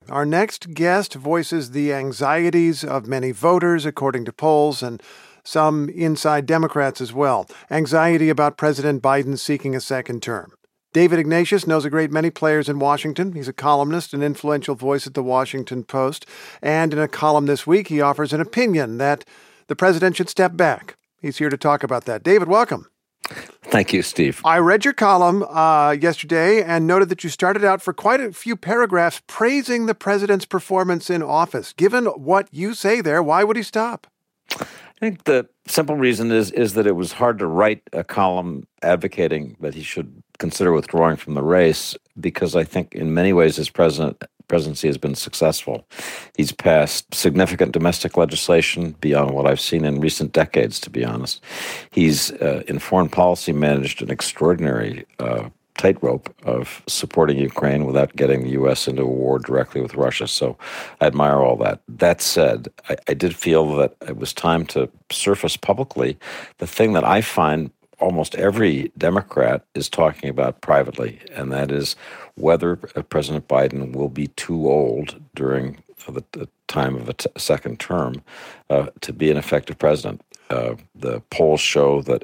Our next guest voices the anxieties of many voters, according to polls, and some inside Democrats as well. Anxiety about President Biden seeking a second term. David Ignatius knows a great many players in Washington. He's a columnist, an influential voice at the Washington Post. And in a column this week, he offers an opinion that the president should step back. He's here to talk about that. David, welcome. Thank you, Steve. I read your column yesterday and noted that you started out for quite a few paragraphs praising the president's performance in office. Given what you say there, why would he stop? I think the simple reason is that it was hard to write a column advocating that he should consider withdrawing from the race, because I think in many ways his presidency has been successful. He's passed significant domestic legislation beyond what I've seen in recent decades, to be honest. He's, in foreign policy, managed an extraordinary tightrope of supporting Ukraine without getting the U.S. into a war directly with Russia. So I admire all that. That said, I did feel that it was time to surface publicly the thing that I find almost every Democrat is talking about privately, and that is whether President Biden will be too old during the time of a second term to be an effective president. The polls show that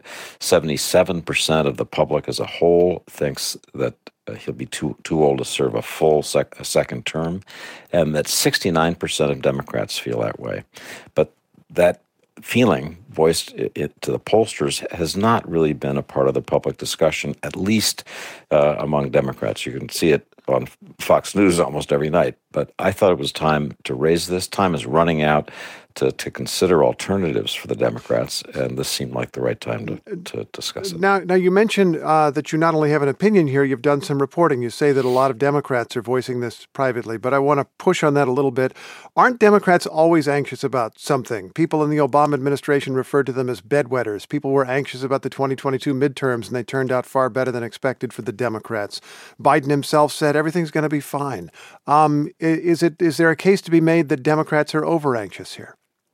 77% of the public as a whole thinks that he'll be too old to serve a full second term, and that 69% of Democrats feel that way. But that feeling voiced to the pollsters has not really been a part of the public discussion, at least among Democrats. You can see it on Fox News almost every night. But I thought it was time to raise this. Time is running out to consider alternatives for the Democrats, and this seemed like the right time to discuss it. Now you mentioned that you not only have an opinion here, you've done some reporting. You say that a lot of Democrats are voicing this privately, but I want to push on that a little bit. Aren't Democrats always anxious about something? People in the Obama administration referred to them as bedwetters. People were anxious about the 2022 midterms, and they turned out far better than expected for the Democrats. Biden himself said everything's going to be fine. Is there a case to be made that Democrats are over-anxious here?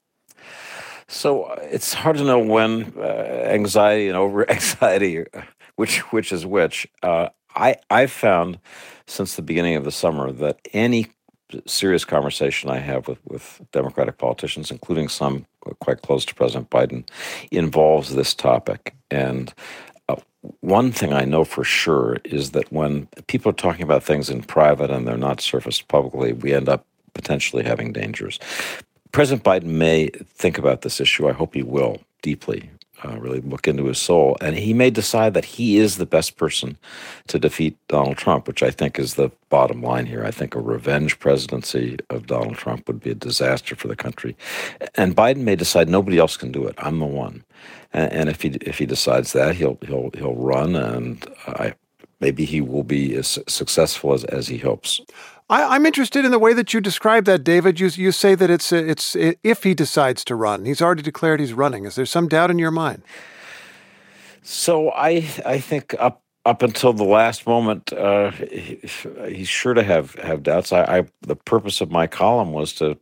So it's hard to know when anxiety and over-anxiety, which is which. I've found since the beginning of the summer that any serious conversation I have with Democratic politicians, including some quite close to President Biden, involves this topic. And one thing I know for sure is that when people are talking about things in private and they're not surfaced publicly, we end up potentially having dangers. President Biden may think about this issue. I hope he will deeply, really look into his soul. And he may decide that he is the best person to defeat Donald Trump, which I think is the bottom line here. I think a revenge presidency of Donald Trump would be a disaster for the country. And Biden may decide nobody else can do it. I'm the one. And if he decides that, he'll run, and maybe he will be as successful as he hopes. I'm interested in the way that you describe that, David. You say that it's if he decides to run. He's already declared he's running. Is there some doubt in your mind? So I think up until the last moment, he's sure to have doubts. The purpose of my column was to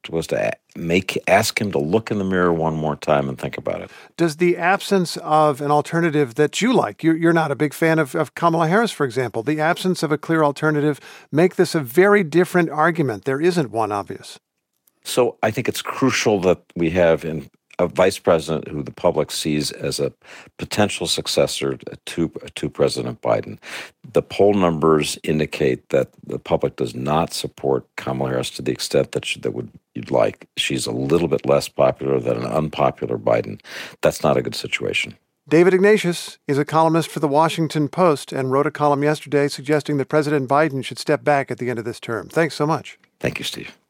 ask him to look in the mirror one more time and think about it. Does the absence of an alternative that you like, you're not a big fan of Kamala Harris, for example, the absence of a clear alternative make this a very different argument? There isn't one obvious. So I think it's crucial that we have a vice president who the public sees as a potential successor to President Biden. The poll numbers indicate that the public does not support Kamala Harris to the extent that you'd like. She's a little bit less popular than an unpopular Biden. That's not a good situation. David Ignatius is a columnist for the Washington Post and wrote a column yesterday suggesting that President Biden should step back at the end of this term. Thanks so much. Thank you, Steve.